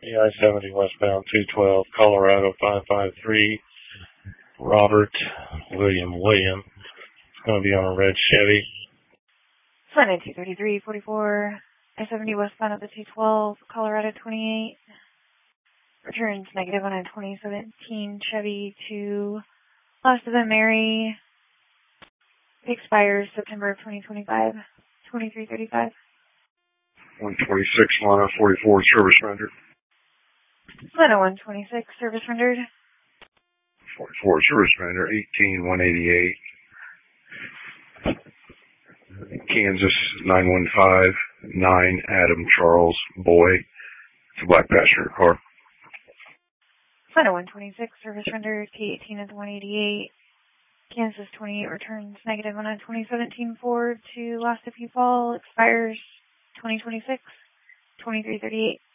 The I-70 westbound 212, Colorado 553, Robert William. It's going to be on a red Chevy. Flight 23344, I-70 westbound of the 212, Colorado 28. Returns negative on a 2017 Chevy to Lost of the Mary. Expires September of 2025, 2335. 126, Lana 44, service rendered. Lana 126, service rendered. 44, service rendered, 18188. Kansas 915-9, Adam Charles Boy. It's a black passenger car. Lana 126, service rendered. T18 is 188. Kansas 28 returns negative on a 2017 Ford to Lost of Fall. Expires 2026, 2338.